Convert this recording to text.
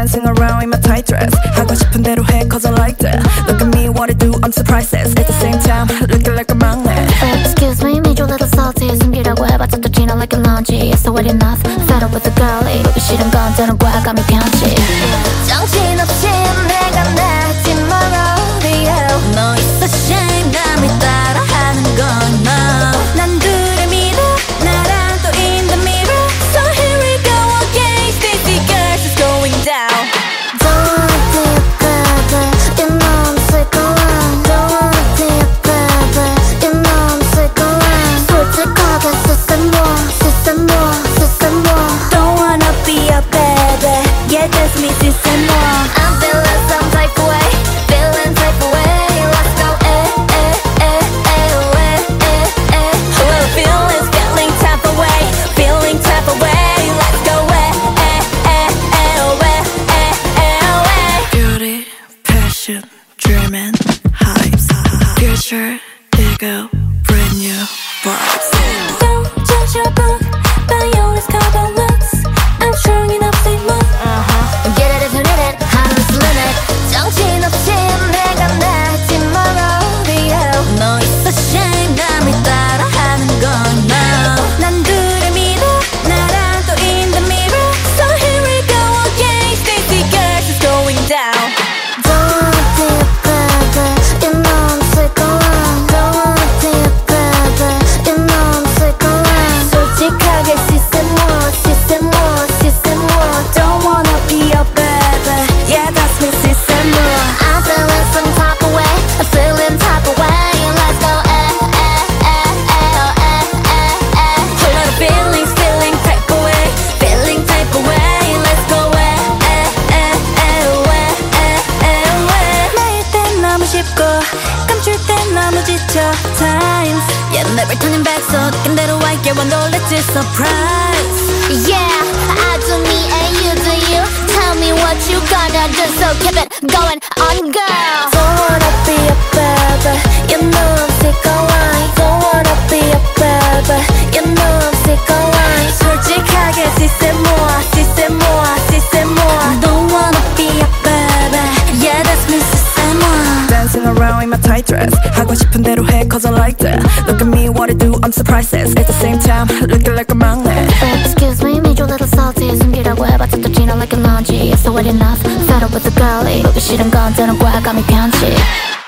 Dancing around in my tight dress 하고 싶은 대로 해 cause I like that. Look at me what I do I'm so priceless. At the same time looking like a magnet. Excuse me, made you a little salty. 숨기려고 해봤자 또 지나 like a laundry. It's already enough, fed up with the girly. 보기 싫은 건 되는 거야 감이 편지. 정신없이 내가 나지 말아. 너 있어 shame 남이 따라하는 건 no. 난 그를 믿어 나랑 또 in the mirror. So here we go again. Stacy girls is going down. Don't wanna be a baby. You know I'm sick of lying. Don't wanna be a baby. You know I'm sick of lying. 솔직하게 쓰세모. Don't wanna be a baby. Yeah that's me 쓰세모. I'm feeling some type of way. Feeling type of way. Let's go Well feelings feeling type of way. Feeling type of way. Let's go Beauty, passion, dreaming, hypes. Future, ego, brand new vibes. Don't judge your book by your cover looks. I'm strong enough to move. Get it if you need it. 하늘's the limit. 정신없이 내가 나지 말아. 너 있어 shame 남이 따라하는 건 no. 난 그를 믿어 나랑 또 in the mirror. So here we go again. Stacy girls is going down. Don't wanna be a baby. You know I'm sick of lying. Don't wanna be a baby. You know I'm sick of lying. 솔직하게 쓰세모. Don't wanna be a baby. Yeah that's me 쓰세모. I'm feeling some type of way. I'm feeling type of way. Let's go Whole lot of feelings, feeling type of way. Feeling type of way. Let's go 나일 땐 너무 쉽고 감출 땐 너무 지쳐 Times Yeah never turning back so 느낀 대로 할게 와 놀랬지 surprise. Yeah, I do me and you do you. Tell me what you gonna do, so keep it going on, girl. Don't wanna be a baby. You know I'm sick of lying. Don't wanna be a baby. You know I'm sick of lying. 솔직하게 쓰세모. Don't wanna be a baby. Yeah that's me 쓰세모. Dancing around in my tight dress 하고 싶은 대로 해 cause I like that. Look at me what I do I'm so priceless. At the same time looking like a magnet. Excuse me, made you a little salty. 숨기려고 해봤자 또 지나 like a laundry. It's already enough, fed up with the girly. 보기 싫은 건 되는 거야 감이 편지.